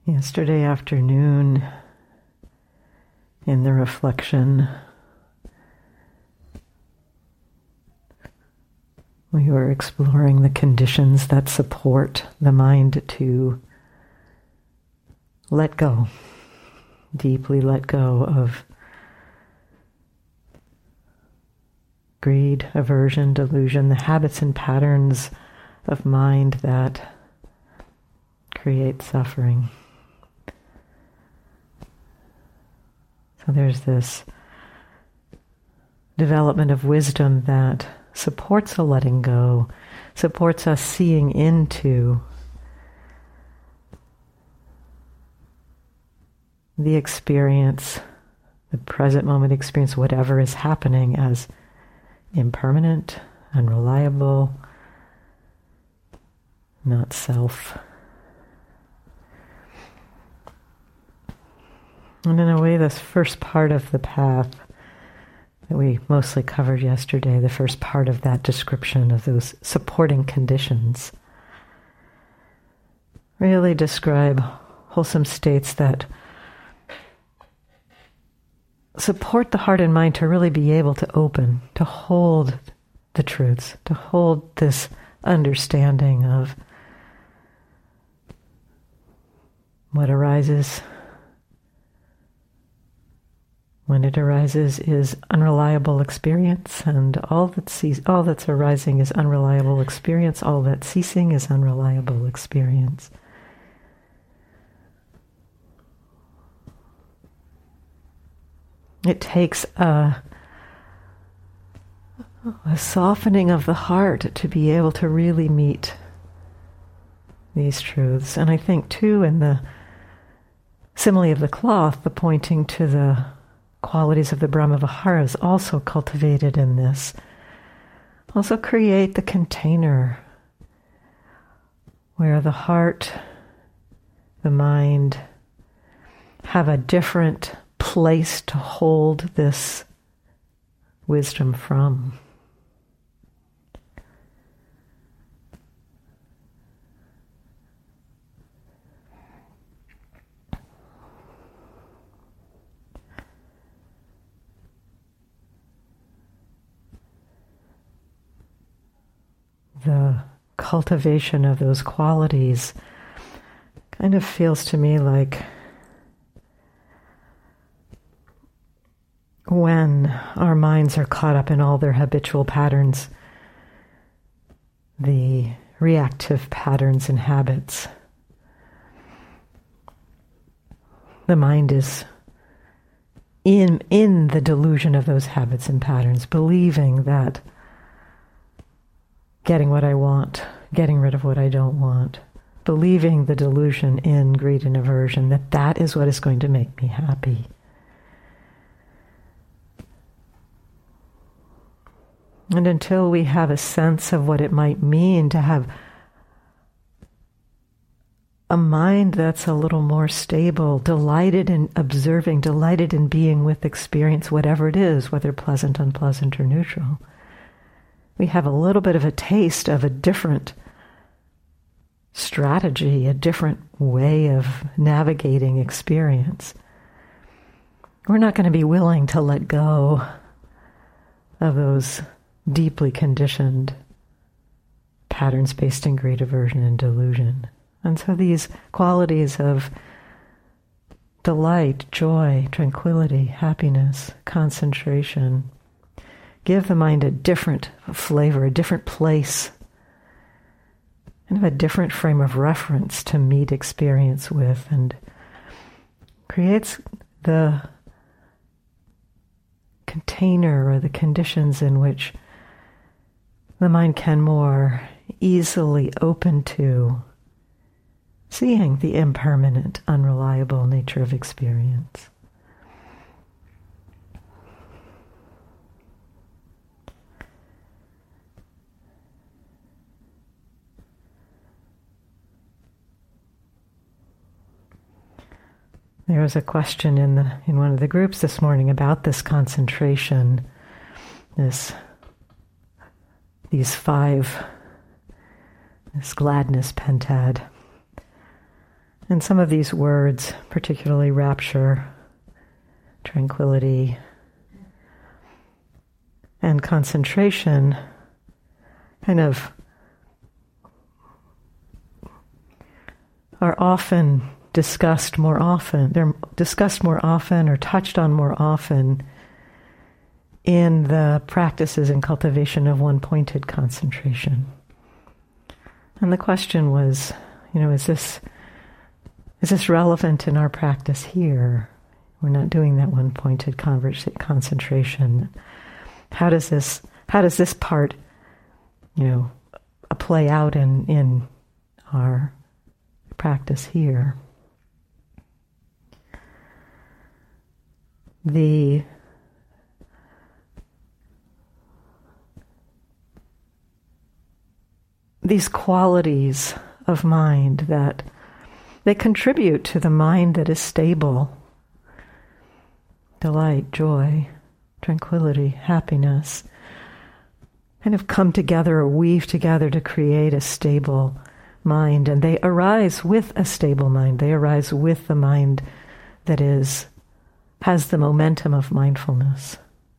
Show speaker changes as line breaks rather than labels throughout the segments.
Yesterday afternoon, in the reflection, we were exploring the conditions that support the mind to let go, deeply let go of greed, aversion, delusion, the habits and patterns of mind that create suffering. So there's this development of wisdom that supports a letting go, supports us seeing into the experience, the present moment experience, whatever is happening, as impermanent, unreliable, not self. And in a way, this first part of the path that we mostly covered yesterday, the first part of that description of those supporting conditions, really describe wholesome states that support the heart and mind to really be able to open, to hold the truths, to hold this understanding of what arises. When it arises is unreliable experience, and all that's arising is unreliable experience. All that's ceasing is unreliable experience. It takes a softening of the heart to be able to really meet these truths. And I think too, in the simile of the cloth, the pointing to the qualities of the Brahma-Vihara is also cultivated in this. Also create the container where the heart, the mind have a different place to hold this wisdom from. The cultivation of those qualities kind of feels to me like when our minds are caught up in all their habitual patterns, the reactive patterns and habits. The mind is in the delusion of those habits and patterns, believing that getting what I want, getting rid of what I don't want, believing the delusion in greed and aversion, that is what is going to make me happy. And until we have a sense of what it might mean to have a mind that's a little more stable, delighted in observing, delighted in being with experience, whatever it is, whether pleasant, unpleasant, or neutral, we have a little bit of a taste of a different strategy, a different way of navigating experience. We're not going to be willing to let go of those deeply conditioned patterns based in greed, aversion, and delusion. And so these qualities of delight, joy, tranquility, happiness, concentration, give the mind a different flavor, a different place, kind of a different frame of reference to meet experience with, and creates the container or the conditions in which the mind can more easily open to seeing the impermanent, unreliable nature of experience. There was a question in one of the groups this morning about this concentration, these five, this gladness pentad. And some of these words, particularly rapture, tranquility, and concentration, kind of are often discussed more often. They're discussed more often or touched on more often in the practices and cultivation of one-pointed concentration. And the question was, is this relevant in our practice here? We're not doing that one-pointed concentration. How does this part, play out in our practice here? These qualities of mind that they contribute to the mind that is stable, delight, joy, tranquility, happiness, kind of come together or weave together to create a stable mind. And they arise with a stable mind. They arise with the mind that has the momentum of mindfulness.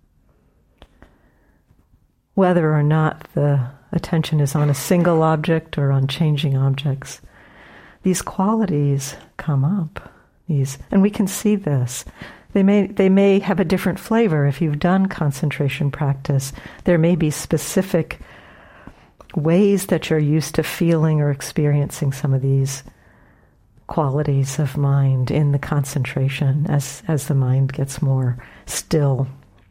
Whether or not the attention is on a single object or on changing objects, these qualities come up. And we can see this. They may have a different flavor. If you've done concentration practice, there may be specific ways that you're used to feeling or experiencing some of these qualities of mind in the concentration as the mind gets more still.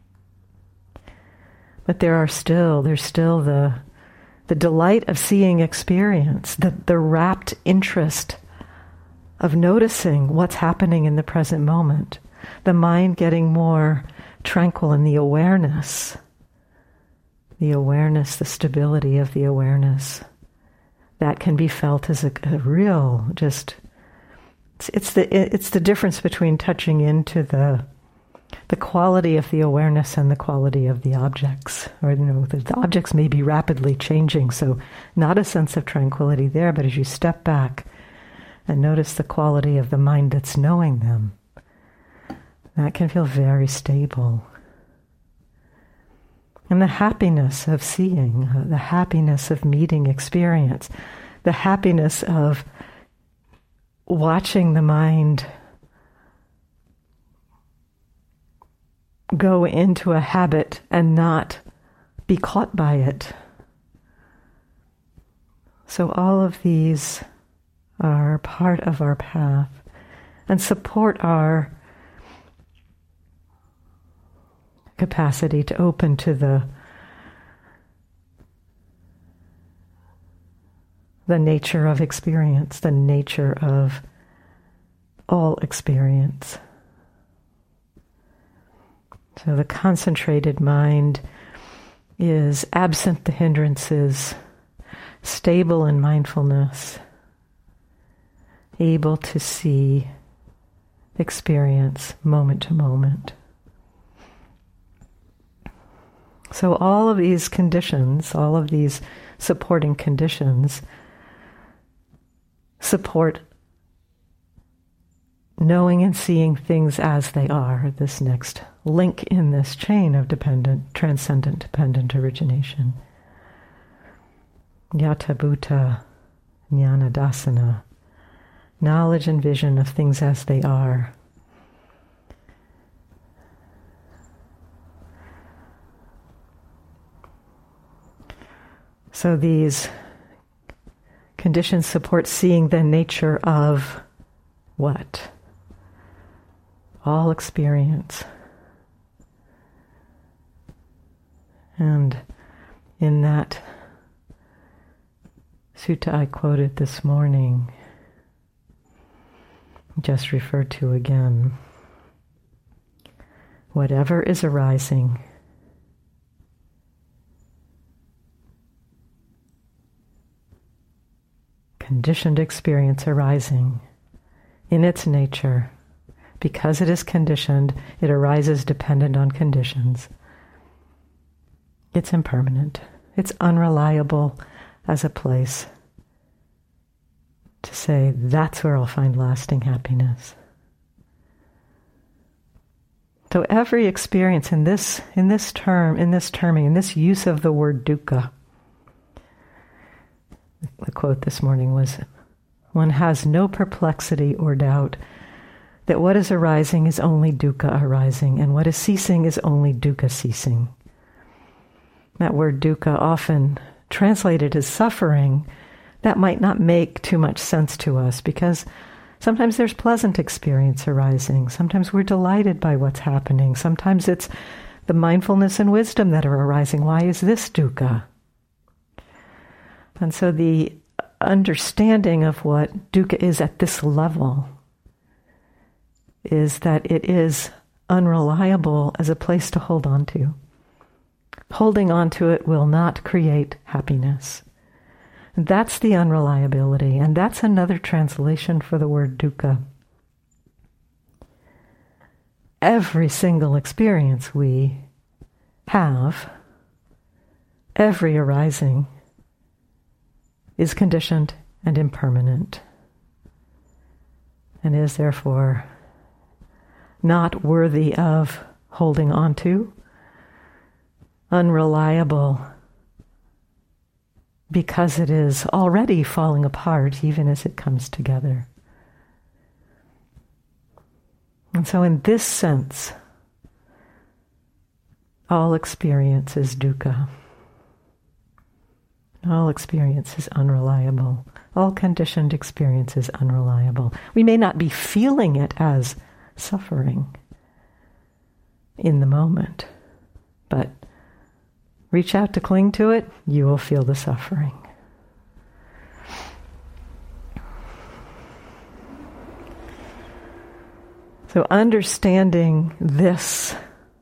But there's still the delight of seeing experience, the rapt interest of noticing what's happening in the present moment, the mind getting more tranquil in the awareness, the stability of the awareness. That can be felt as a real, it's the difference between touching into the quality of the awareness and the quality of the objects. Or, the objects may be rapidly changing, so not a sense of tranquility there, but as you step back and notice the quality of the mind that's knowing them, that can feel very stable. And the happiness of seeing, the happiness of meeting experience, the happiness of watching the mind go into a habit and not be caught by it. So all of these are part of our path and support our capacity to open to the nature of experience, the nature of all experience. So the concentrated mind is absent the hindrances, stable in mindfulness, able to see experience moment to moment. So all of these conditions, all of these supporting conditions, support knowing and seeing things as they are, this next link in this chain of transcendent dependent origination. Yata Bhuta Jnana Dasana, knowledge and vision of things as they are. So these conditions support seeing the nature of what? All experience. And in that sutta I quoted this morning, just referred to again, whatever is arising, conditioned experience arising in its nature, because it is conditioned, it arises dependent on conditions. It's impermanent. It's unreliable as a place to say, that's where I'll find lasting happiness. So every experience in this terming, in this use of the word dukkha, the quote this morning was, one has no perplexity or doubt that what is arising is only dukkha arising, and what is ceasing is only dukkha ceasing. That word dukkha, often translated as suffering, that might not make too much sense to us, because sometimes there's pleasant experience arising. Sometimes we're delighted by what's happening. Sometimes it's the mindfulness and wisdom that are arising. Why is this dukkha? And so the understanding of what dukkha is at this level is that it is unreliable as a place to hold on to. Holding on to it will not create happiness. That's the unreliability, and that's another translation for the word dukkha. Every single experience we have, every arising, is conditioned and impermanent, and is therefore not worthy of holding on to, unreliable, because it is already falling apart even as it comes together. And so in this sense, all experience is dukkha. All experience is unreliable. All conditioned experience is unreliable. We may not be feeling it as suffering in the moment, but reach out to cling to it, you will feel the suffering. So understanding this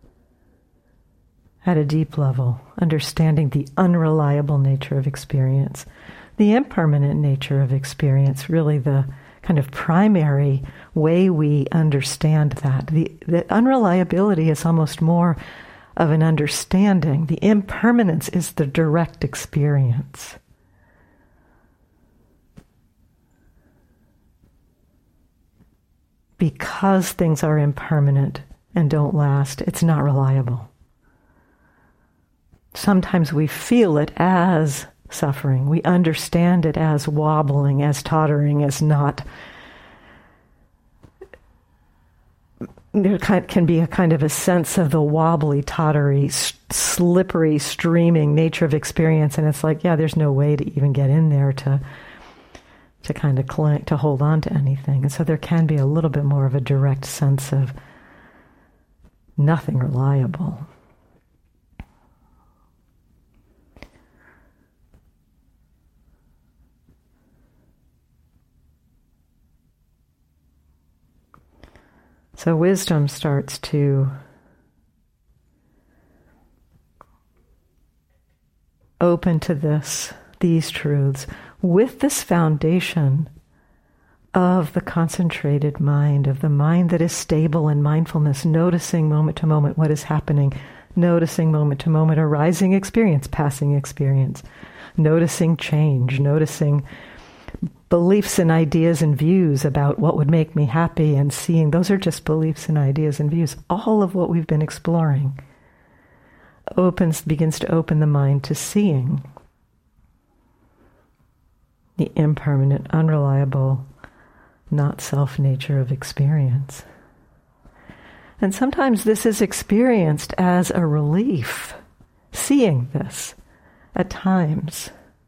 at a deep level, understanding the unreliable nature of experience, the impermanent nature of experience, really the kind of primary way we understand that. The unreliability is almost more of an understanding. The impermanence is the direct experience. Because things are impermanent and don't last, it's not reliable. Sometimes we feel it as suffering. We understand it as wobbling, as tottering, as not. There can be a kind of a sense of the wobbly, tottery, slippery, streaming nature of experience, and it's like, yeah, there's no way to even get in there to kind of cling, to hold on to anything. And so there can be a little bit more of a direct sense of nothing reliable. So wisdom starts to open to these truths with this foundation of the concentrated mind, of the mind that is stable in mindfulness, noticing moment to moment what is happening, noticing moment to moment arising experience, passing experience, noticing change, noticing beliefs and ideas and views about what would make me happy, and seeing those are just beliefs and ideas and views. All of what we've been exploring begins to open the mind to seeing the impermanent, unreliable, not self nature of experience. And sometimes this is experienced as a relief, seeing this at times.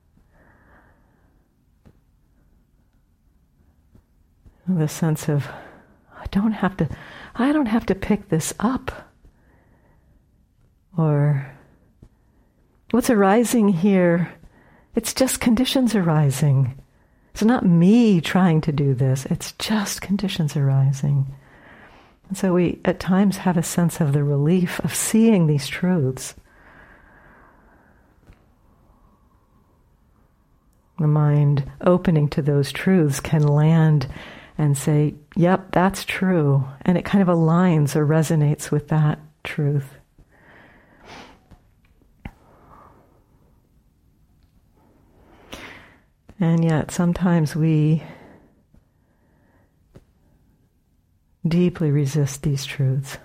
The sense of, I don't have to pick this up. Or, what's arising here, it's just conditions arising. It's not me trying to do this, it's just conditions arising. And so we at times have a sense of the relief of seeing these truths. The mind opening to those truths can land and say, yep, that's true. And it kind of aligns or resonates with that truth. And yet sometimes we deeply resist these truths.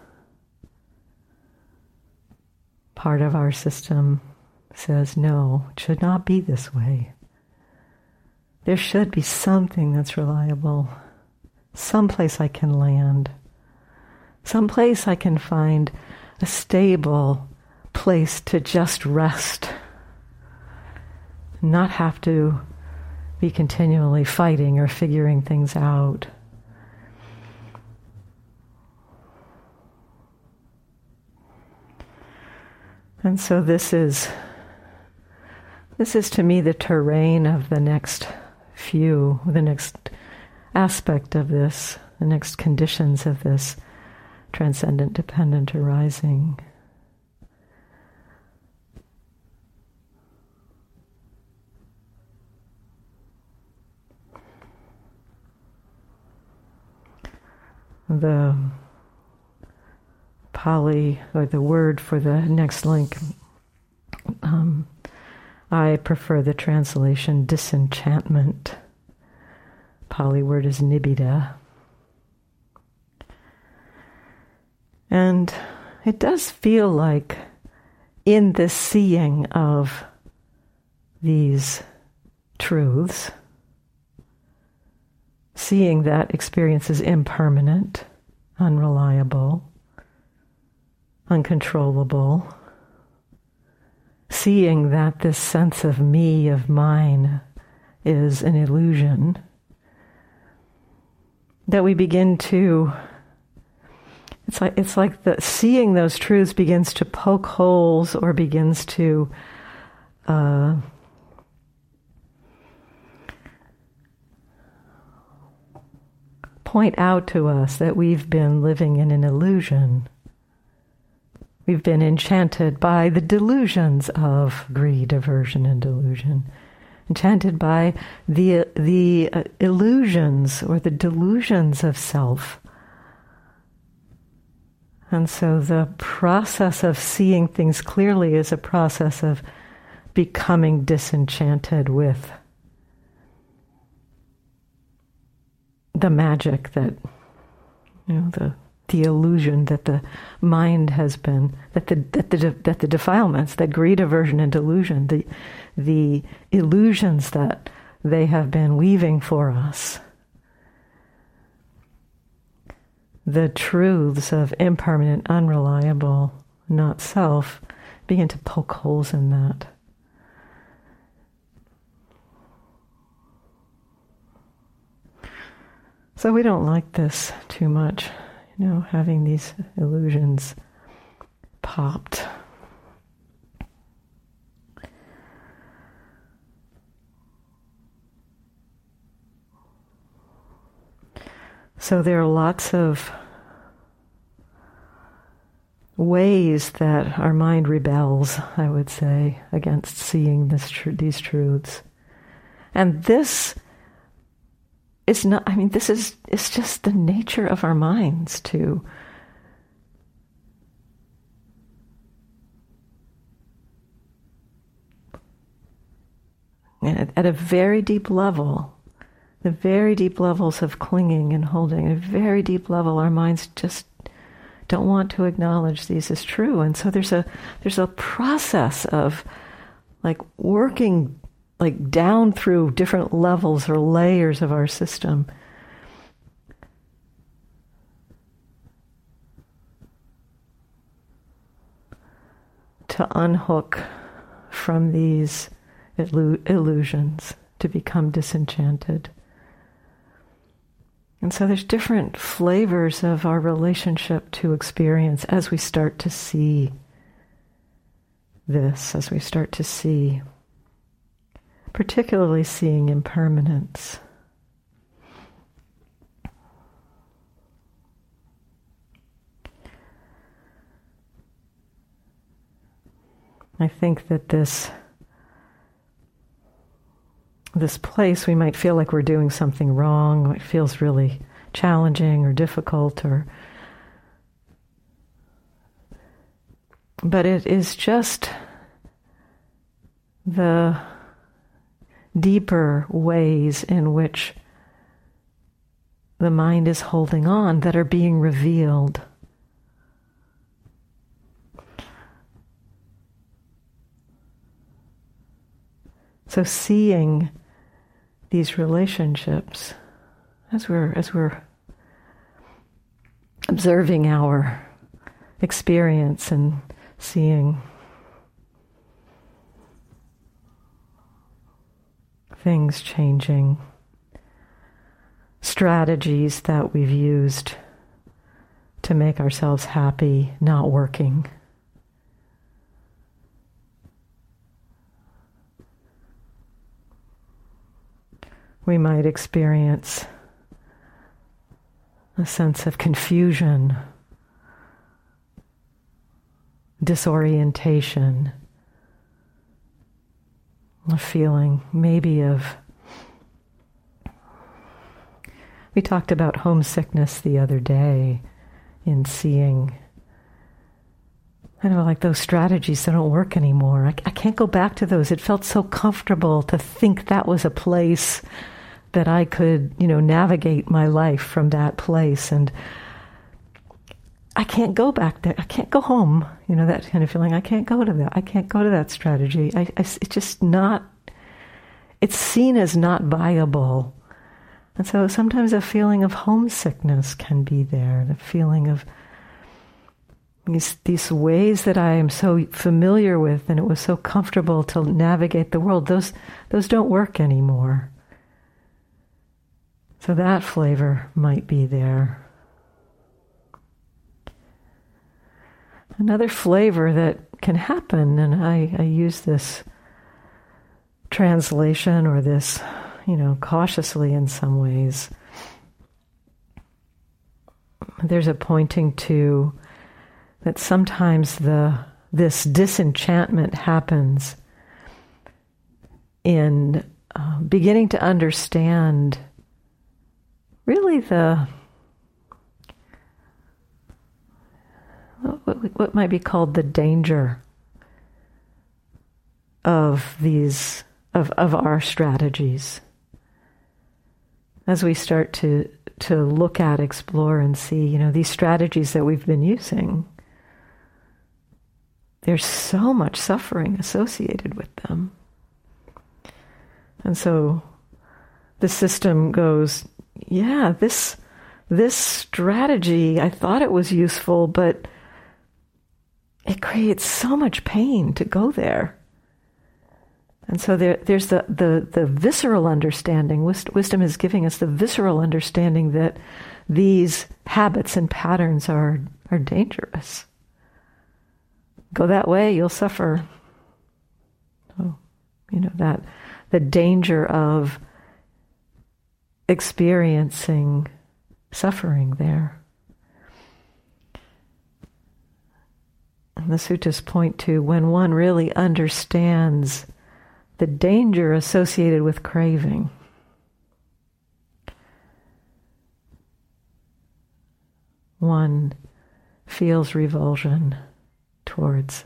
Part of our system says, no, it should not be this way. There should be something that's reliable, someplace I can land, someplace I can find a stable place to just rest, not have to be continually fighting or figuring things out. And so this is to me the terrain of the next the next aspect of this, the next conditions of this transcendent dependent arising. The Pali, or the word for the next link, I prefer the translation disenchantment. Pali word is nibbida. And it does feel like in this seeing of these truths, seeing that experience is impermanent, unreliable, uncontrollable, seeing that this sense of me, of mine, is an illusion, that we begin to, it's like the seeing those truths begins to poke holes or begins to point out to us that we've been living in an illusion. We've been enchanted by the delusions of greed, aversion, and delusion. Enchanted by the illusions or the delusions of self. And so the process of seeing things clearly is a process of becoming disenchanted with the magic that, the illusion that the mind has been, that the defilements, that greed, aversion, and delusion, the illusions that they have been weaving for us, the truths of impermanent, unreliable, not self, begin to poke holes in that. So we don't like this too much. Having these illusions popped. So there are lots of ways that our mind rebels, I would say, against seeing these truths. And this is not, it's just the nature of our minds to at a very deep level, the very deep levels of clinging and holding, at a very deep level, our minds just don't want to acknowledge these as true. And so there's a process of working down through different levels or layers of our system to unhook from these illusions, to become disenchanted. And so there's different flavors of our relationship to experience as we start to see this, as we start to see, particularly seeing impermanence. I think that this place, we might feel like we're doing something wrong, it feels really challenging or difficult, but it is just the deeper ways in which the mind is holding on that are being revealed. So seeing these relationships as we're observing our experience and seeing things changing, strategies that we've used to make ourselves happy not working. We might experience a sense of confusion, disorientation, a feeling maybe of... We talked about homesickness the other day in seeing, I don't know, like those strategies that don't work anymore. I can't go back to those. It felt so comfortable to think that was a place that I could, navigate my life from that place. And I can't go back there. I can't go home. That kind of feeling. I can't go to that. I can't go to that strategy. It's just not, it's seen as not viable. And so sometimes a feeling of homesickness can be there, the feeling of these ways that I am so familiar with and it was so comfortable to navigate the world, those don't work anymore. So that flavor might be there. Another flavor that can happen, and I use this translation or this, cautiously in some ways. There's a pointing to that sometimes this disenchantment happens in beginning to understand really what might be called the danger of these of our strategies. As we start to look at, explore, and see, these strategies that we've been using, there's so much suffering associated with them. And so the system goes, yeah, this strategy, I thought it was useful, but it creates so much pain to go there. And so there's the visceral understanding. Wisdom is giving us the visceral understanding that these habits and patterns are dangerous. Go that way, you'll suffer. So, that the danger of experiencing suffering there. And the suttas point to when one really understands the danger associated with craving. One feels revulsion towards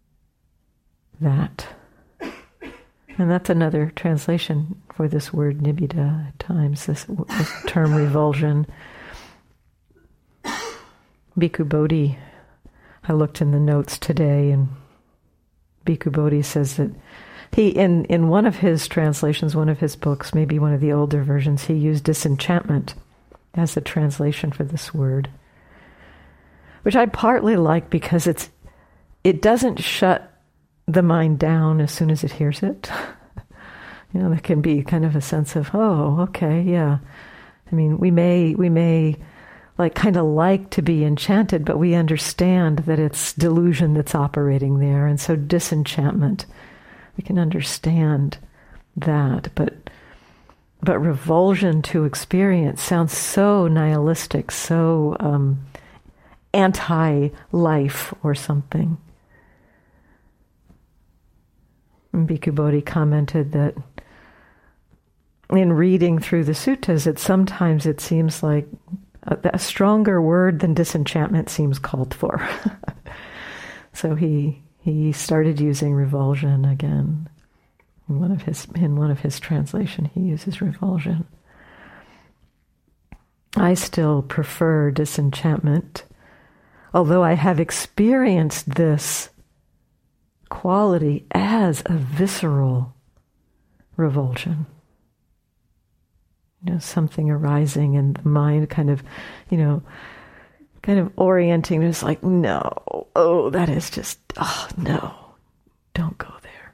that. And that's another translation for this word nibbida at times, this term revulsion. Bhikkhu Bodhi, I looked in the notes today, and Bhikkhu Bodhi says that he, in one of his translations, one of his books, maybe one of the older versions, he used disenchantment as the translation for this word, which I partly like because it doesn't shut the mind down as soon as it hears it. There can be kind of a sense of, oh, okay, yeah. I mean, we may like to be enchanted, but we understand that it's delusion that's operating there, and so disenchantment, we can understand that, but revulsion to experience sounds so nihilistic, so anti-life or something. And Bhikkhu Bodhi commented that in reading through the suttas, sometimes it seems like a stronger word than disenchantment seems called for. So he started using revulsion again. In one of his translation, he uses revulsion. I still prefer disenchantment, although I have experienced this quality as a visceral revulsion. Something arising in the mind, kind of orienting. It's like, no, that is just, no, don't go there.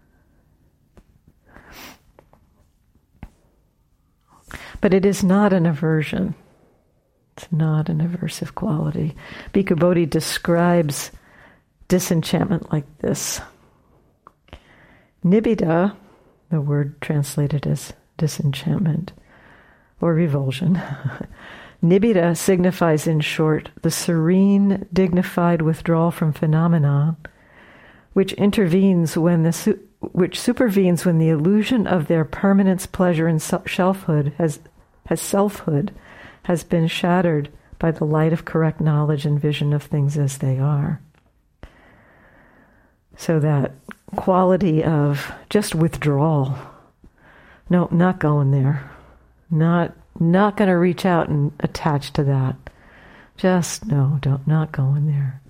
But it is not an aversion. It's not an aversive quality. Bhikkhu Bodhi describes disenchantment like this. Nibbida, the word translated as disenchantment or revulsion, nibbida signifies, in short, the serene, dignified withdrawal from phenomena, which supervenes when the illusion of their permanence, pleasure, and selfhood has been shattered by the light of correct knowledge and vision of things as they are. So that quality of just withdrawal. No, not going there. Not going to reach out and attach to that. Just not going there.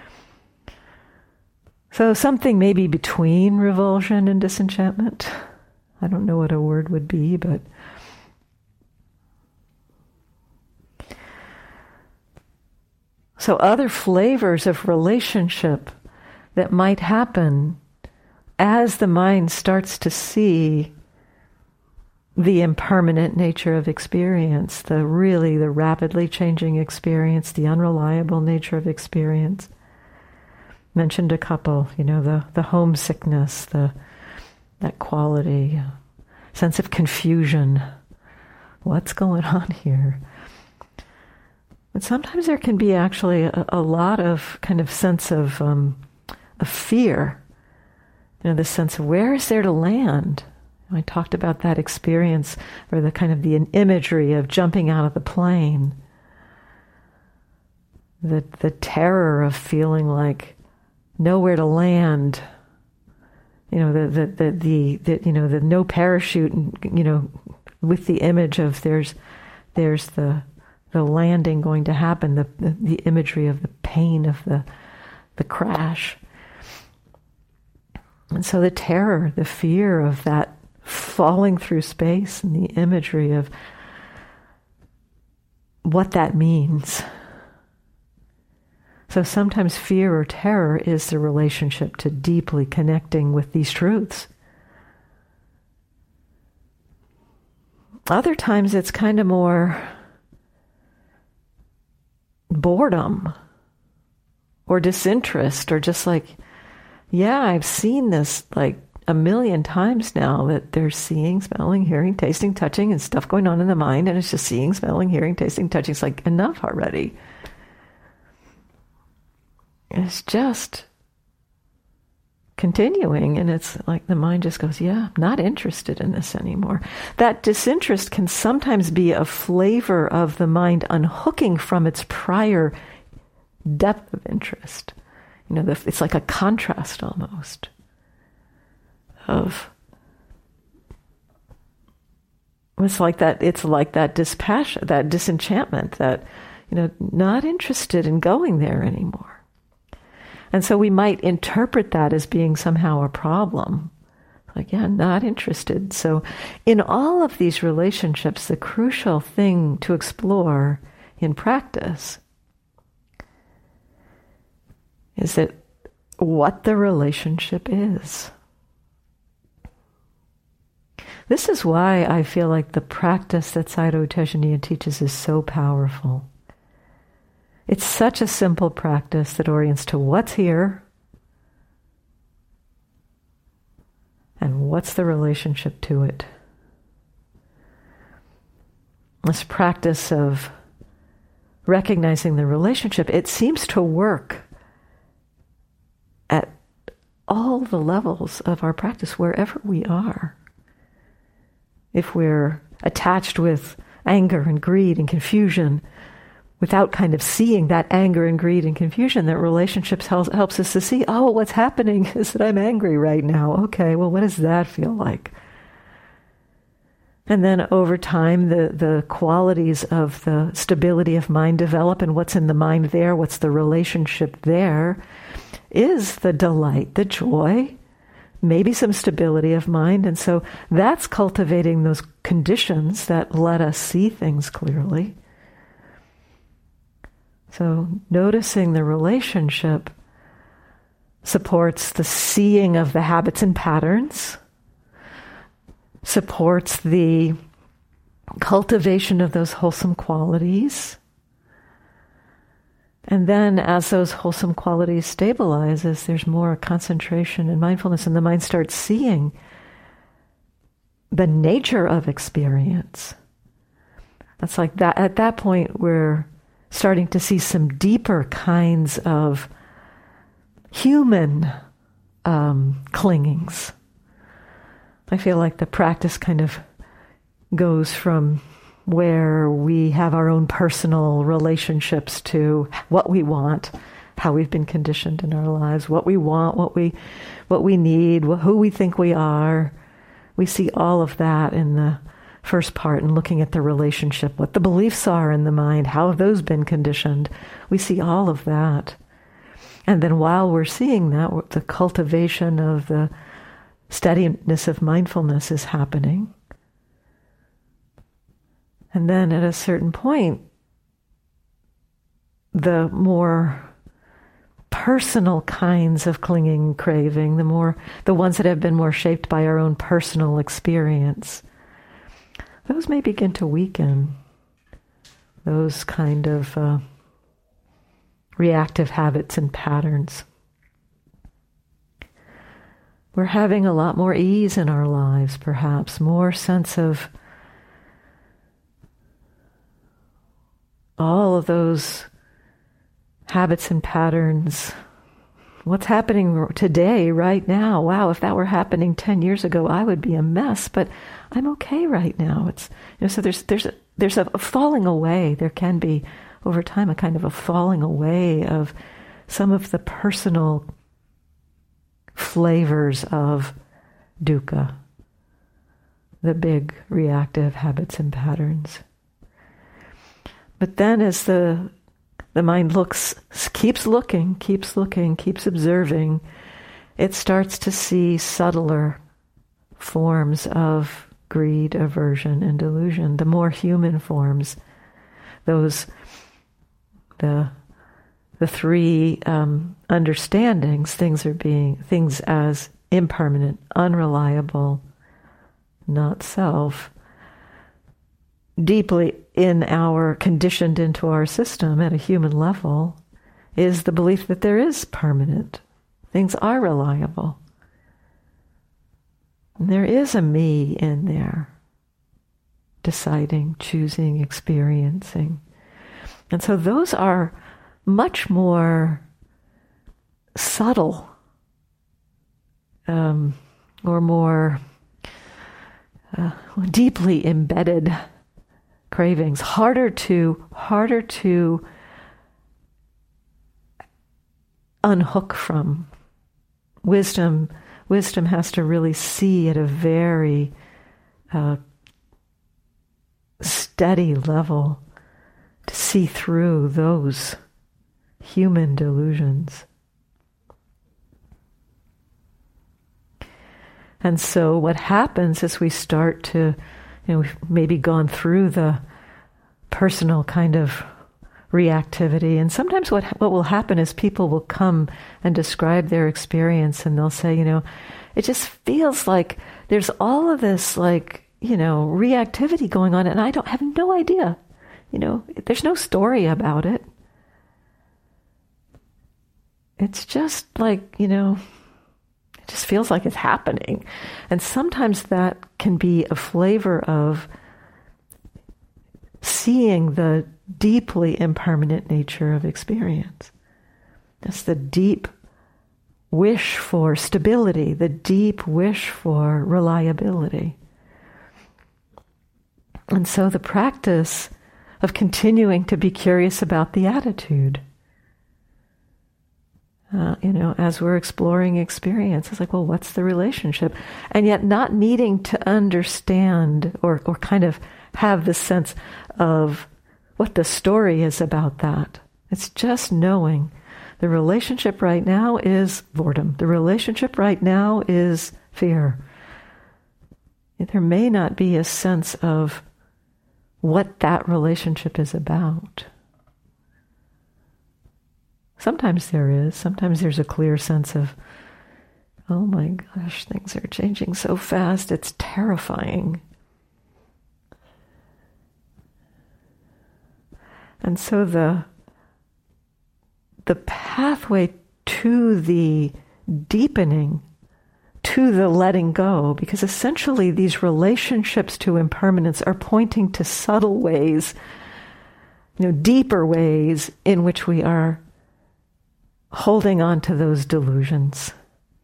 So something maybe between revulsion and disenchantment. I don't know what a word would be, but so other flavors of relationship that might happen as the mind starts to see the impermanent nature of experience, the rapidly changing experience, the unreliable nature of experience. Mentioned a couple, the homesickness, that quality, sense of confusion. What's going on here? But sometimes there can be actually a lot of kind of sense of fear. The sense of where is there to land? I talked about that experience, or the kind of the imagery of jumping out of the plane. The terror of feeling like nowhere to land. The no parachute, with the image of there's the landing going to happen, the imagery of the pain of the crash. And so the terror, the fear of that falling through space, and the imagery of what that means. So sometimes fear or terror is the relationship to deeply connecting with these truths. Other times it's kind of more boredom or disinterest, or just like, yeah, I've seen this like a million times now, that there's seeing, smelling, hearing, tasting, touching, and stuff going on in the mind, and it's just seeing, smelling, hearing, tasting, touching. It's like, enough already. It's just continuing, and it's like the mind just goes, yeah, I'm not interested in this anymore. That disinterest can sometimes be a flavor of the mind unhooking from its prior depth of interest. It's like a contrast almost of, it's like that dispassion, that disenchantment, that, not interested in going there anymore. And so we might interpret that as being somehow a problem. Like, yeah, not interested. So in all of these relationships, the crucial thing to explore in practice is that what the relationship is. This is why I feel like the practice that Sayadaw Tejaniya teaches is so powerful. It's such a simple practice that orients to what's here and what's the relationship to it. This practice of recognizing the relationship, it seems to work at all the levels of our practice, wherever we are. If we're attached with anger and greed and confusion, without kind of seeing that anger and greed and confusion, that relationships helps us to see, oh, what's happening is that I'm angry right now. Okay, well, what does that feel like? And then over time, the qualities of the stability of mind develop, and what's in the mind there, what's the relationship there, is the delight, the joy, maybe some stability of mind. And so that's cultivating those conditions that let us see things clearly. So noticing the relationship supports the seeing of the habits and patterns, supports the cultivation of those wholesome qualities. And then as those wholesome qualities stabilize, as there's more concentration and mindfulness, and the mind starts seeing the nature of experience, that's like that. At that point, we're starting to see some deeper kinds of human clingings. I feel like the practice kind of goes from where we have our own personal relationships to what we want, how we've been conditioned in our lives, what we want, what we need, who we think we are. We see all of that in the first part, and looking at the relationship, what the beliefs are in the mind, how have those been conditioned. We see all of that. And then while we're seeing that, the cultivation of the steadiness of mindfulness is happening. And then at a certain point, the more personal kinds of clinging, craving, the ones that have been more shaped by our own personal experience, those may begin to weaken. Those kind of reactive habits and patterns. We're having a lot more ease in our lives, perhaps, more sense of all of those habits and patterns. What's happening today, right now? Wow, if that were happening 10 years ago, I would be a mess, but I'm okay right now. It's, so there's a falling away. There can be, over time, a kind of a falling away of some of the personal flavors of dukkha, the big reactive habits and patterns. But then as the mind keeps looking, keeps observing, it starts to see subtler forms of greed, aversion, and delusion, the more human forms, those, the three understandings, things as impermanent, unreliable, not self, deeply conditioned into our system at a human level, is the belief that there is permanent. Things are reliable. And there is a me in there, deciding, choosing, experiencing. And so those are much more subtle, or more deeply embedded cravings, harder to unhook from. Wisdom has to really see at a very steady level to see through those human delusions. And so what happens is we start to, we've maybe gone through the personal kind of reactivity, and sometimes what will happen is people will come and describe their experience, and they'll say, it just feels like there's all of this reactivity going on, and I have no idea. There's no story about it. It's just like, it just feels like it's happening. And sometimes that can be a flavor of seeing the deeply impermanent nature of experience. That's the deep wish for stability, the deep wish for reliability. And so the practice of continuing to be curious about the attitude, as we're exploring experience. It's like, well, what's the relationship? And yet not needing to understand or kind of have the sense of what the story is about that. It's just knowing the relationship right now is boredom. The relationship right now is fear. There may not be a sense of what that relationship is about. Sometimes there is. Sometimes there's a clear sense of, oh my gosh, things are changing so fast, it's terrifying. And so the pathway to the deepening, to the letting go, because essentially these relationships to impermanence are pointing to subtle ways, deeper ways in which we are holding on to those delusions.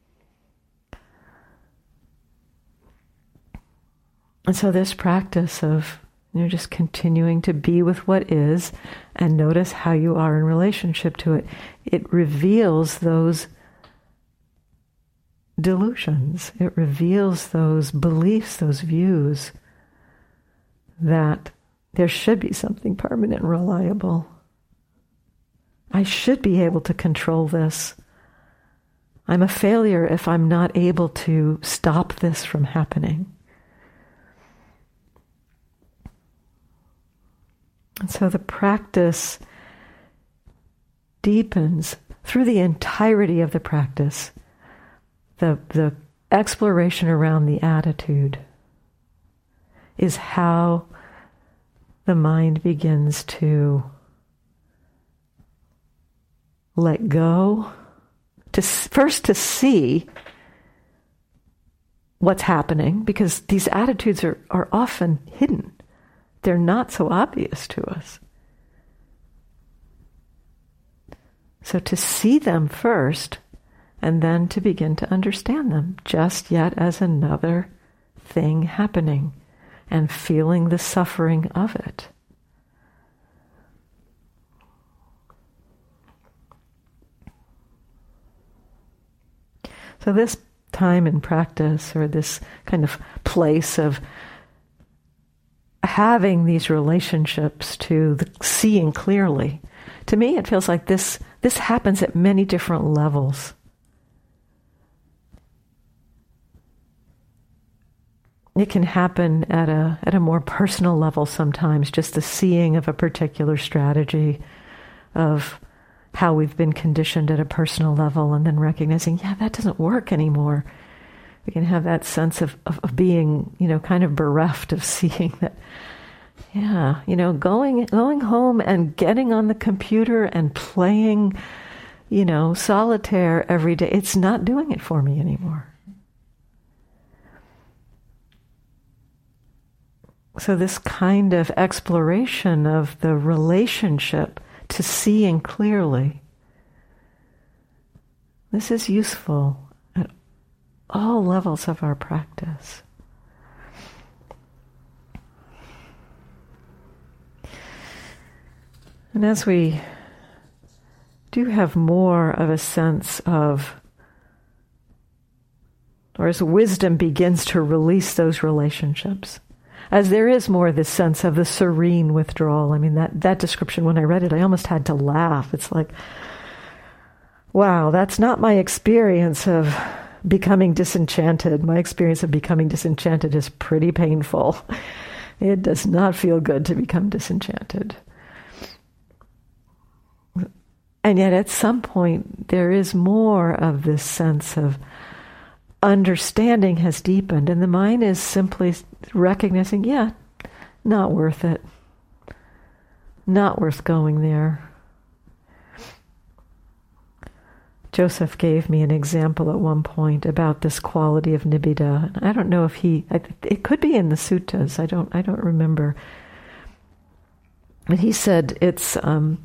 And so this practice of just continuing to be with what is and notice how you are in relationship to it, it reveals those delusions. It reveals those beliefs, those views that there should be something permanent and reliable. I should be able to control this. I'm a failure if I'm not able to stop this from happening. And so the practice deepens through the entirety of the practice. The exploration around the attitude is how the mind begins to let go, first to see what's happening, because these attitudes are often hidden. They're not so obvious to us. So to see them first, and then to begin to understand them, just yet as another thing happening, and feeling the suffering of it. So this time in practice, or this kind of place of having these relationships to the seeing clearly, to me it feels like this happens at many different levels. It can happen at a more personal level sometimes, just the seeing of a particular strategy, of how we've been conditioned at a personal level, and then recognizing, that doesn't work anymore. We can have that sense of being, kind of bereft of seeing that, going home and getting on the computer and playing, solitaire every day, it's not doing it for me anymore. So this kind of exploration of the relationship to seeing clearly, this is useful at all levels of our practice. And as we do have more of a sense of, or as wisdom begins to release those relationships, as there is more of this sense of the serene withdrawal. I mean, that description, when I read it, I almost had to laugh. It's like, wow, that's not my experience of becoming disenchanted. My experience of becoming disenchanted is pretty painful. It does not feel good to become disenchanted. And yet at some point, there is more of this sense of understanding has deepened, and the mind is simply recognizing, not worth it. Not worth going there. Joseph gave me an example at one point about this quality of nibbida. I don't know if it could be in the suttas. I don't remember. But he said it's kind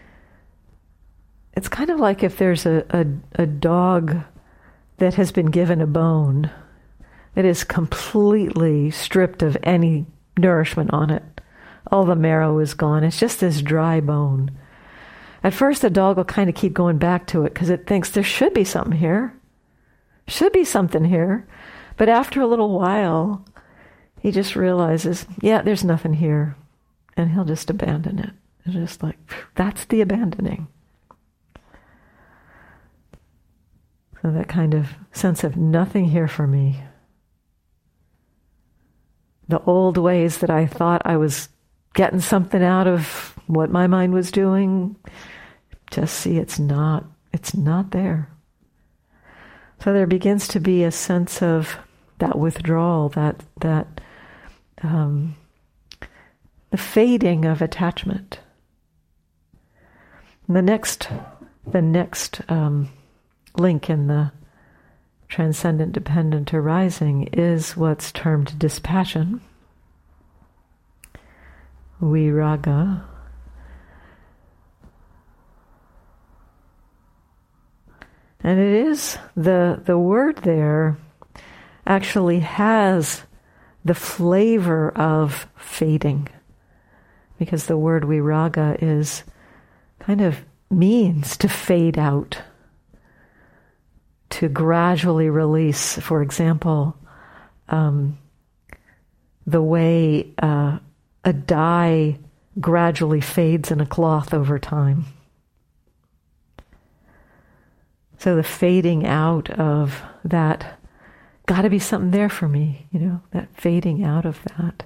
of like if there's a dog that has been given a bone that is completely stripped of any nourishment on it. All the marrow is gone. It's just this dry bone. At first, the dog will kind of keep going back to it because it thinks there should be something here. Should be something here. But after a little while, he just realizes, yeah, there's nothing here. And he'll just abandon it. It's just like, that's the abandoning. So that kind of sense of nothing here for me. The old ways that I thought I was getting something out of what my mind was doing, just see it's not there. So there begins to be a sense of that withdrawal, the fading of attachment. The next link in the transcendent dependent arising is what's termed dispassion, viraga. And it is, the word there actually has the flavor of fading, because the word viraga is kind of means to fade out, to gradually release. For example, the way a dye gradually fades in a cloth over time. So the fading out of that, got to be something there for me, that fading out of that.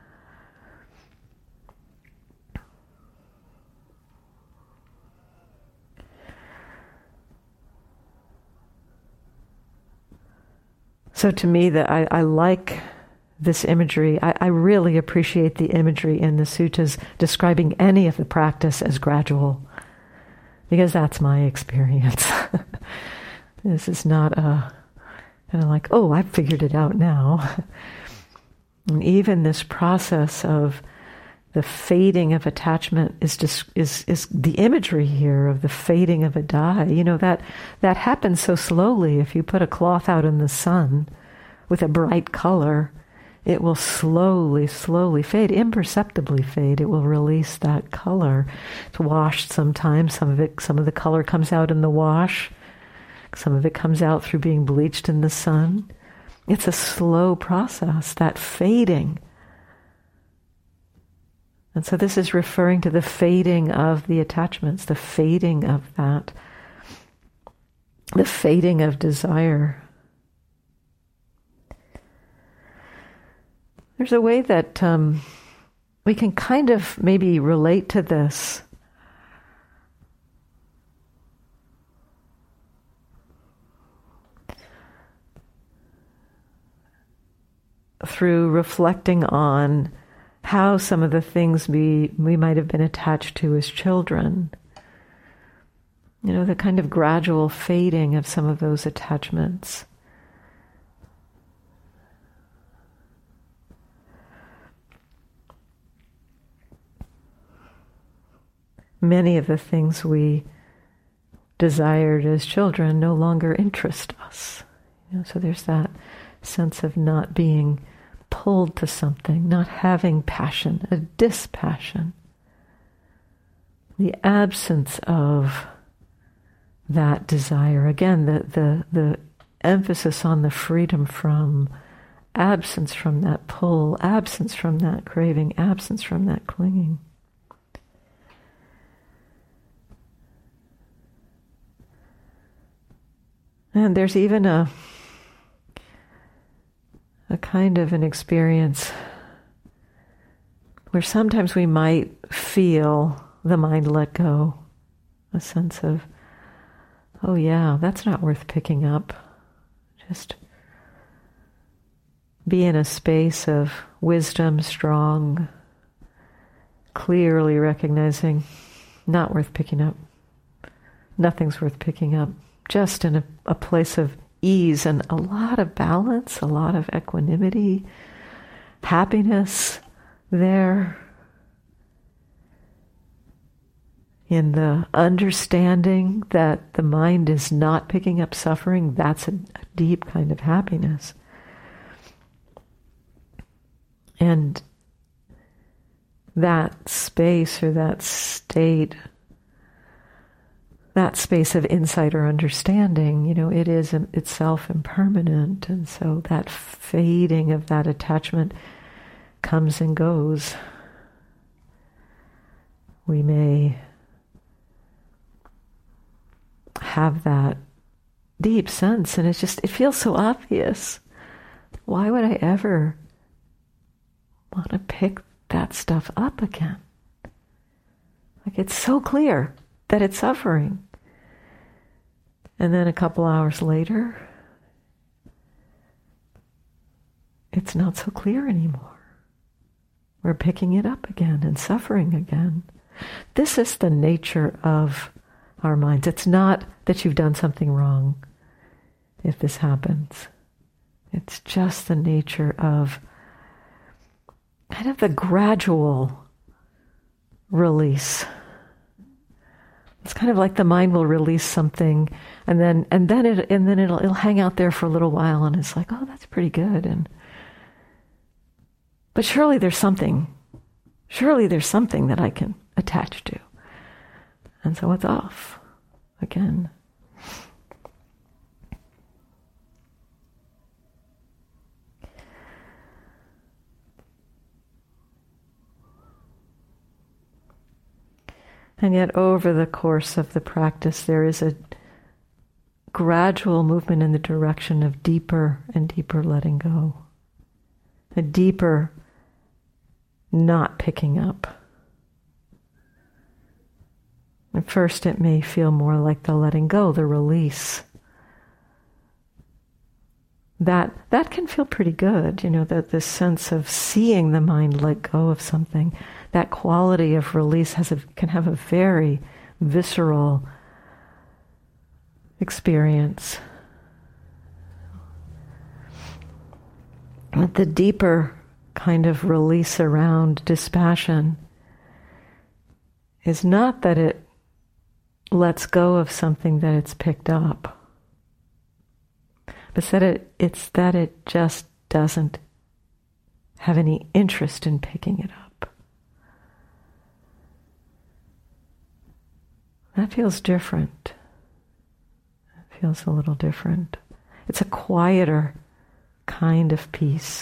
So to me, that I like this imagery. I really appreciate the imagery in the suttas describing any of the practice as gradual, because that's my experience. This is not a kind of like, oh, I've figured it out now. And even this process of the fading of attachment is the imagery here of the fading of a dye. That happens so slowly. If you put a cloth out in the sun with a bright color, it will slowly fade, imperceptibly fade. It will release that color. It's washed sometimes. Some of the color comes out in the wash. Some of it comes out through being bleached in the sun. It's a slow process, that fading. And so this is referring to the fading of the attachments, the fading of that, the fading of desire. There's a way that we can kind of maybe relate to this through reflecting on how some of the things we might have been attached to as children, the kind of gradual fading of some of those attachments. Many of the things we desired as children no longer interest us. So there's that sense of not being pulled to something, not having passion, a dispassion. The absence of that desire. Again, the emphasis on the freedom from, absence from that pull, absence from that craving, absence from that clinging. And there's even a kind of an experience where sometimes we might feel the mind let go, a sense of, oh yeah, that's not worth picking up. Just be in a space of wisdom, strong, clearly recognizing, not worth picking up. Nothing's worth picking up. Just in a place of ease and a lot of balance, a lot of equanimity, happiness there. In the understanding that the mind is not picking up suffering, that's a deep kind of happiness. And that space or that state that space of insight or understanding, it is itself impermanent, and so that fading of that attachment comes and goes. We may have that deep sense, and it feels so obvious. Why would I ever want to pick that stuff up again? Like, it's so clear that it's suffering. And then a couple hours later, it's not so clear anymore. We're picking it up again and suffering again. This is the nature of our minds. It's not that you've done something wrong if this happens. It's just the nature of kind of the gradual release. It's kind of like the mind will release something, and then it'll hang out there for a little while, and it's like, oh, that's pretty good. But surely there's something that I can attach to, and so it's off again. And yet over the course of the practice, there is a gradual movement in the direction of deeper and deeper letting go. A deeper not picking up. At first it may feel more like the letting go, the release. That can feel pretty good, that this sense of seeing the mind let go of something. That quality of release can have a very visceral experience. But the deeper kind of release around dispassion is not that it lets go of something that it's picked up, but it's that it just doesn't have any interest in picking it up. That feels different. It feels a little different. It's a quieter kind of peace.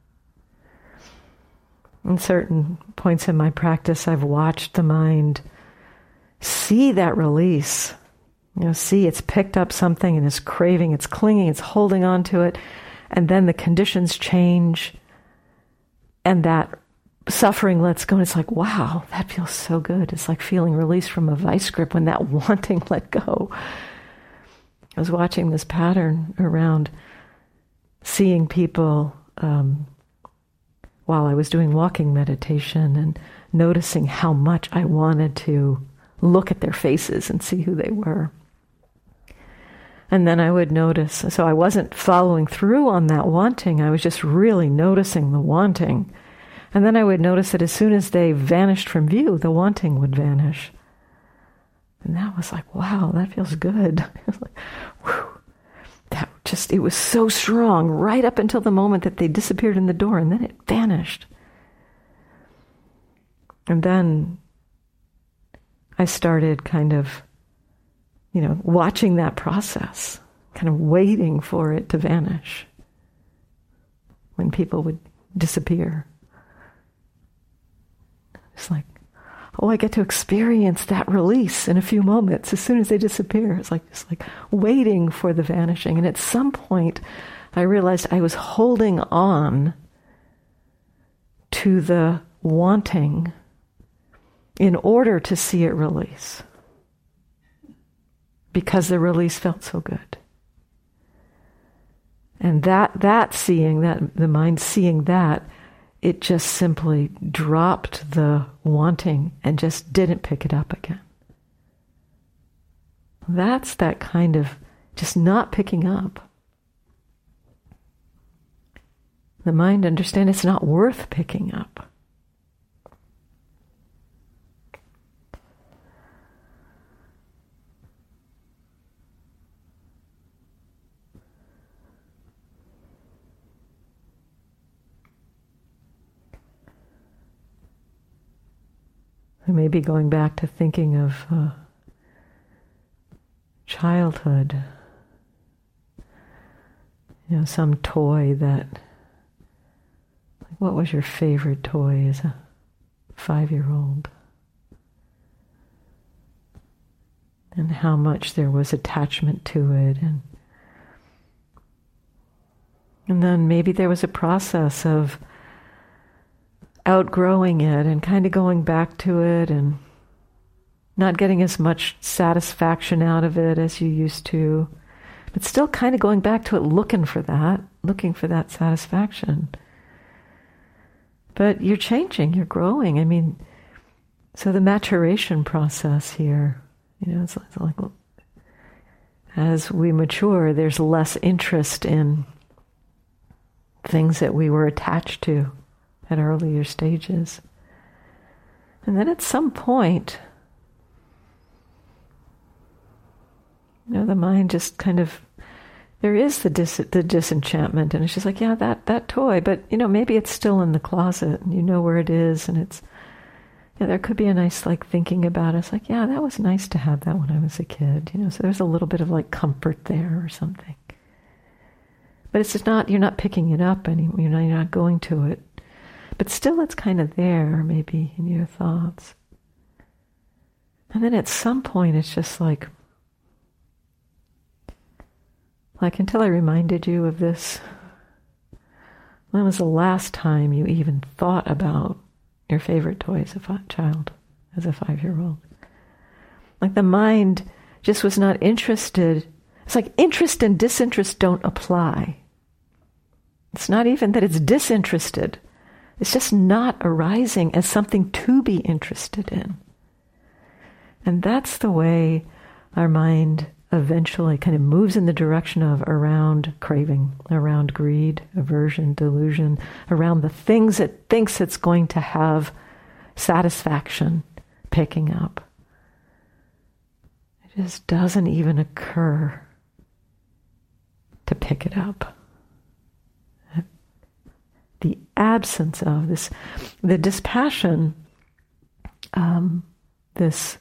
In certain points in my practice, I've watched the mind see that release. See it's picked up something and is craving, it's clinging, it's holding on to it, and then the conditions change, and that suffering lets go, and it's like, wow, that feels so good. It's like feeling released from a vice grip when that wanting let go. I was watching this pattern around seeing people while I was doing walking meditation and noticing how much I wanted to look at their faces and see who they were. And then I would notice, so I wasn't following through on that wanting, I was just really noticing the wanting. And then I would notice that as soon as they vanished from view, the wanting would vanish. And that was like, wow, that feels good. It was like, whew. It was so strong right up until the moment that they disappeared in the door, and then it vanished. And then I started kind of, watching that process, kind of waiting for it to vanish when people would disappear. It's like, oh, I get to experience that release in a few moments as soon as they disappear. It's like waiting for the vanishing. And at some point, I realized I was holding on to the wanting in order to see it release, because the release felt so good. And that seeing, that the mind seeing that, it just simply dropped the wanting and just didn't pick it up again. That's that kind of just not picking up. The mind understands it's not worth picking up. I may be going back to thinking of childhood. Some toy that, what was your favorite toy as a 5-year-old? And how much there was attachment to it. And then maybe there was a process of outgrowing it and kind of going back to it and not getting as much satisfaction out of it as you used to, but still kind of going back to it, looking for that satisfaction. But you're changing, you're growing. So the maturation process here, it's like as we mature, there's less interest in things that we were attached to at earlier stages. And then at some point, the mind just kind of, there is the disenchantment, and it's just like, yeah, that toy, but maybe it's still in the closet, and you know where it is, and it's, there could be a nice thinking about it. It's like, yeah, that was nice to have that when I was a kid, so there's a little bit of comfort there or something. But it's just not, you're not picking it up anymore, you're not going to it. But still it's kind of there, maybe, in your thoughts. And then at some point it's just like until I reminded you of this, when was the last time you even thought about your favorite toy as a child, as a 5-year-old? The mind just was not interested. It's like interest and disinterest don't apply. It's not even that it's disinterested. It's just not arising as something to be interested in. And that's the way our mind eventually kind of moves in the direction of around craving, around greed, aversion, delusion, around the things it thinks it's going to have satisfaction picking up. It just doesn't even occur to pick it up. The absence of this, the dispassion, this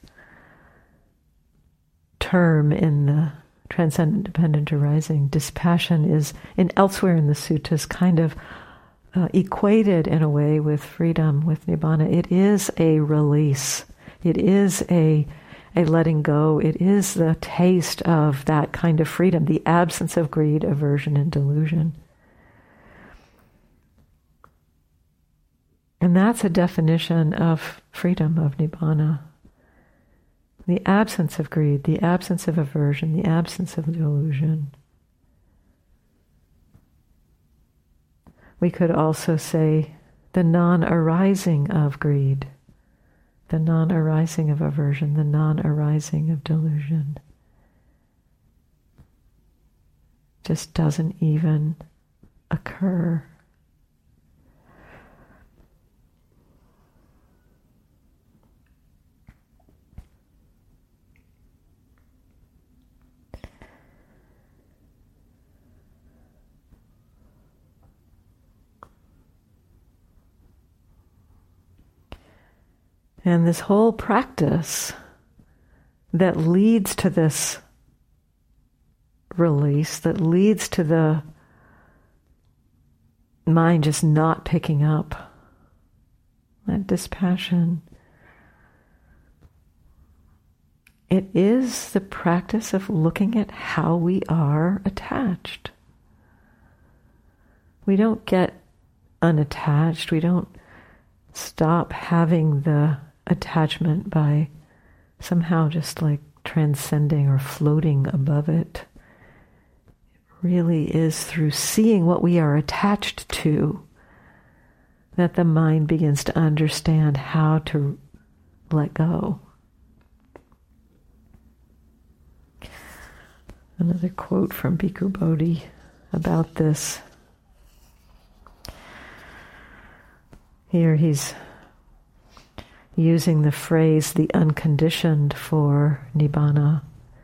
term in the Transcendent Dependent Arising, dispassion is, elsewhere in the suttas, kind of equated in a way with freedom, with nibbana. It is a release. It is a letting go. It is the taste of that kind of freedom, the absence of greed, aversion, and delusion. And that's a definition of freedom, of nibbana. The absence of greed, the absence of aversion, the absence of delusion. We could also say the non-arising of greed, the non-arising of aversion, the non-arising of delusion. Just doesn't even occur. And this whole practice that leads to this release, that leads to the mind just not picking up, that dispassion, it is the practice of looking at how we are attached. We don't get unattached. We don't stop having the attachment by somehow just transcending or floating above it. It really is through seeing what we are attached to that the mind begins to understand how to let go. Another quote from Bhikkhu Bodhi about this. Here he's using the phrase the unconditioned for nibbana.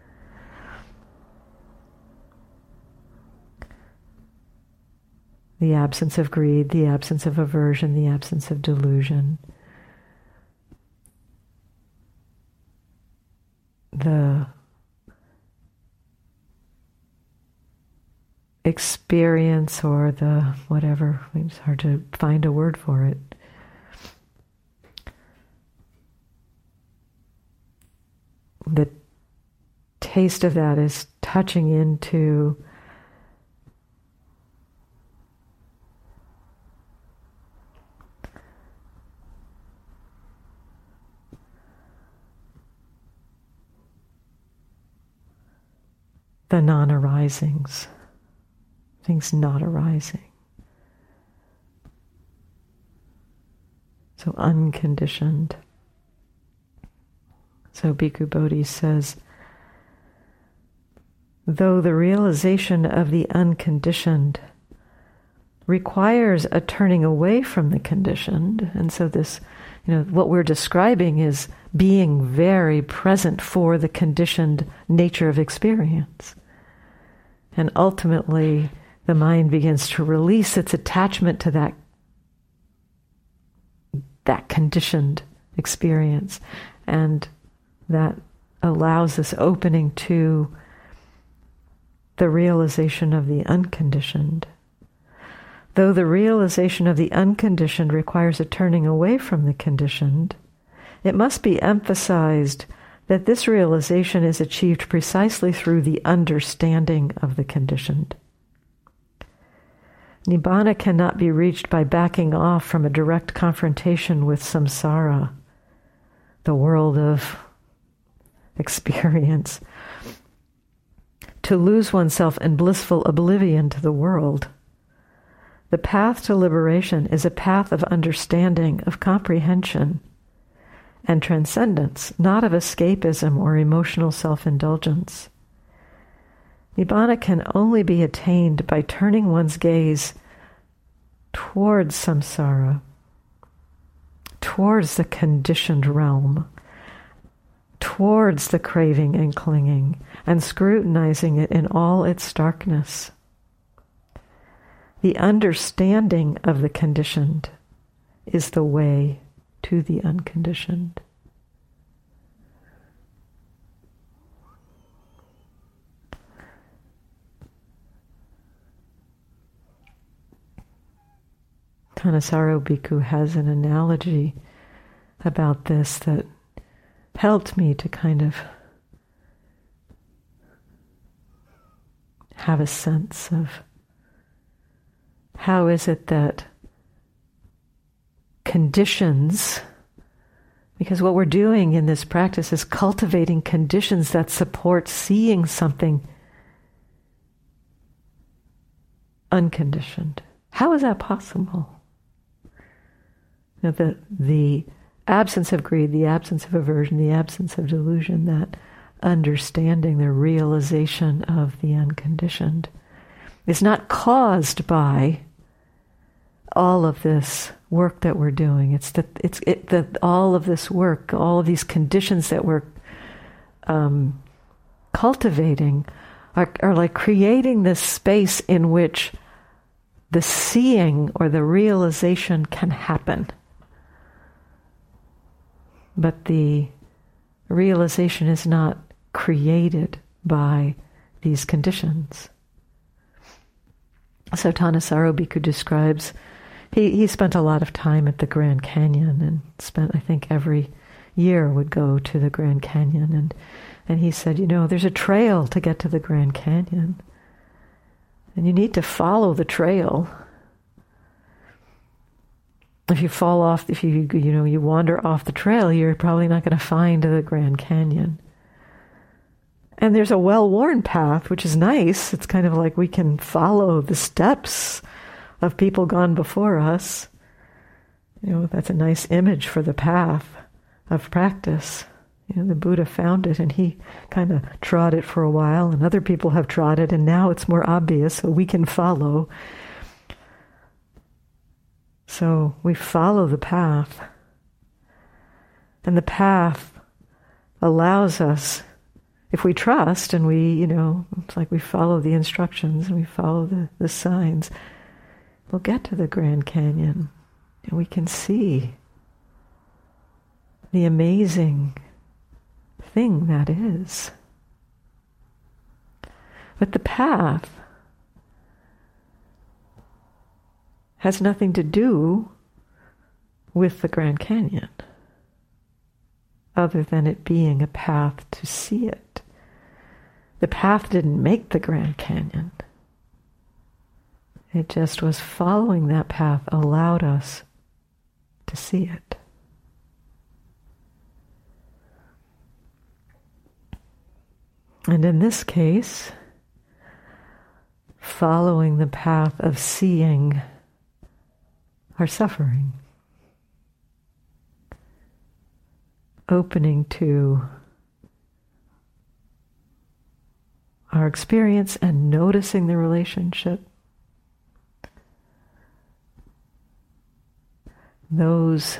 The absence of greed, the absence of aversion, the absence of delusion. The experience or the whatever, it's hard to find a word for it. The taste of that is touching into the non-arisings, things not arising. So unconditioned. So Bhikkhu Bodhi says, though the realization of the unconditioned requires a turning away from the conditioned, and so this, what we're describing is being very present for the conditioned nature of experience. And ultimately, the mind begins to release its attachment to that conditioned experience. And that allows this opening to the realization of the unconditioned. Though the realization of the unconditioned requires a turning away from the conditioned, it must be emphasized that this realization is achieved precisely through the understanding of the conditioned. Nibbana cannot be reached by backing off from a direct confrontation with samsara, the world of experience. To lose oneself in blissful oblivion to the world. The path to liberation is a path of understanding, of comprehension, and transcendence, not of escapism or emotional self-indulgence. Nibbana can only be attained by turning one's gaze towards samsara, towards the conditioned realm, towards the craving and clinging, and scrutinizing it in all its starkness. The understanding of the conditioned is the way to the unconditioned. Thanissaro Bhikkhu has an analogy about this that helped me to kind of have a sense of how is it that conditions, because what we're doing in this practice is cultivating conditions that support seeing something unconditioned. How is that possible? The absence of greed, the absence of aversion, the absence of delusion, that understanding, the realization of the unconditioned, is not caused by all of this work that we're doing. It's that all of this work, all of these conditions that we're cultivating are like creating this space in which the seeing or the realization can happen. But the realization is not created by these conditions. So Thanissaro Bhikkhu describes, he spent a lot of time at the Grand Canyon and spent, I think, every year would go to the Grand Canyon. And he said, there's a trail to get to the Grand Canyon. And you need to follow the trail. If you fall off, if you wander off the trail, you're probably not going to find the Grand Canyon. And there's a well-worn path, which is nice. It's kind of like we can follow the steps of people gone before us. That's a nice image for the path of practice. The Buddha found it and he kind of trod it for a while, and other people have trod it, and now it's more obvious, so we can follow. So we follow the path. And the path allows us, if we trust and we, it's like we follow the instructions and we follow the signs, we'll get to the Grand Canyon and we can see the amazing thing that is. But the path has nothing to do with the Grand Canyon, other than it being a path to see it. The path didn't make the Grand Canyon. It just was following that path allowed us to see it. And in this case, following the path of seeing our suffering, opening to our experience and noticing the relationship. Those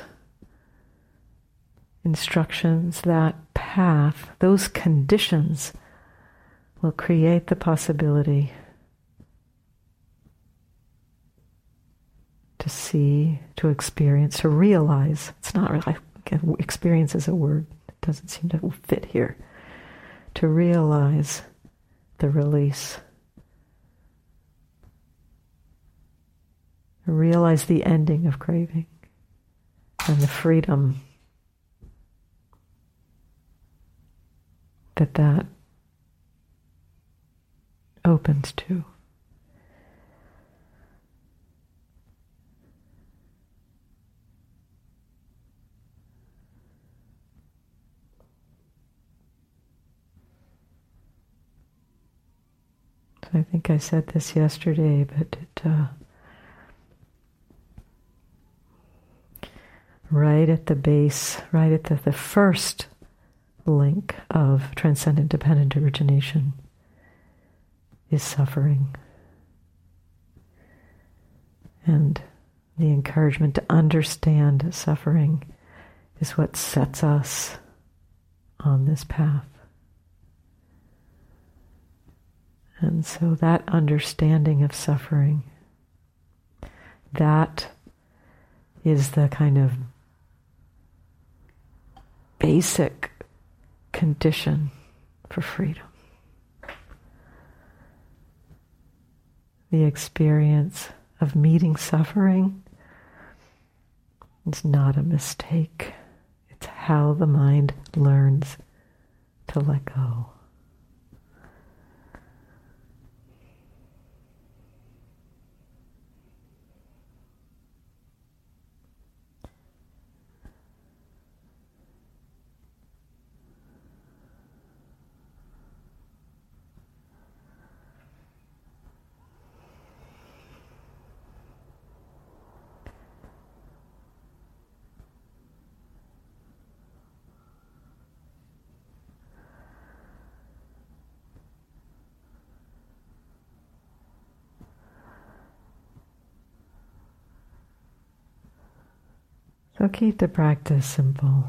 instructions, that path, those conditions will create the possibility to see, to experience, to realize. It's not really, experience is a word. It doesn't seem to fit here. To realize the release. Realize the ending of craving and the freedom that opens to. I think I said this yesterday, but right at the base, right at the first link of transcendent dependent origination is suffering. And the encouragement to understand suffering is what sets us on this path. And so that understanding of suffering, that is the kind of basic condition for freedom. The experience of meeting suffering is not a mistake. It's how the mind learns to let go. So keep the practice simple.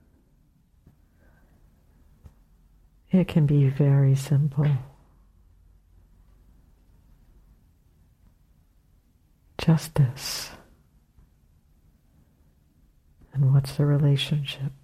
It can be very simple. Just this. And what's the relationship?